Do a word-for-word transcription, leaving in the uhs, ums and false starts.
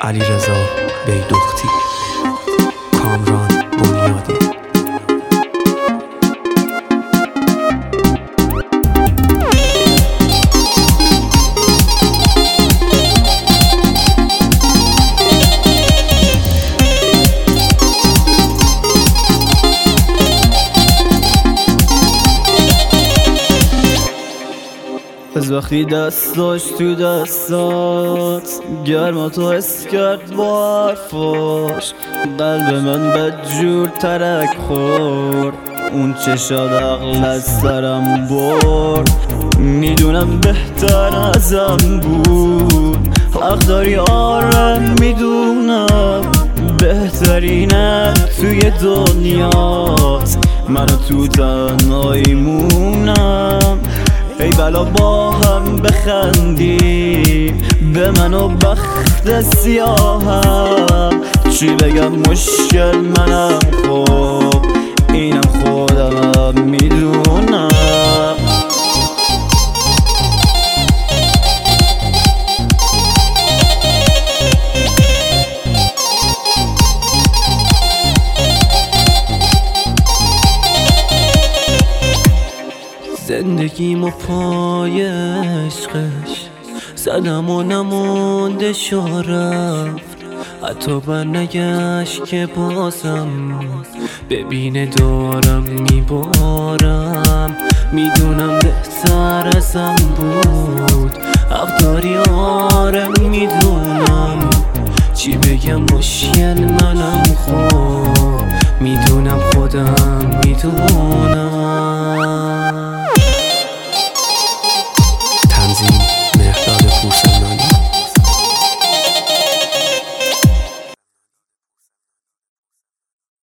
علیرضا بیدختی، کامران بنیادی. از وقتی دست داشت تو دستات گرما تو حس کرد با حرفاش، قلب من بدجور ترک خورد، اون چشاد عقل از سرم برد. میدونم بهتر ازم بود، حق داری آره میدونم، بهترینه توی دنیاست، منو تو تنهایی مونم. ای بلا با هم بخندیم به من و بخت سیاهم، چی بگم مشکل منم، خب اینم خودمم میدونم. زندگیمو پای عشقش زدم و نمونده شو رفت، حتی بر نگشت که بازم ببینه دارم میبارم. میدونم بهتر ازم بود، حق داری آره میدونم، چی بگم مشکل منم، خب میدونم خودم میدونم.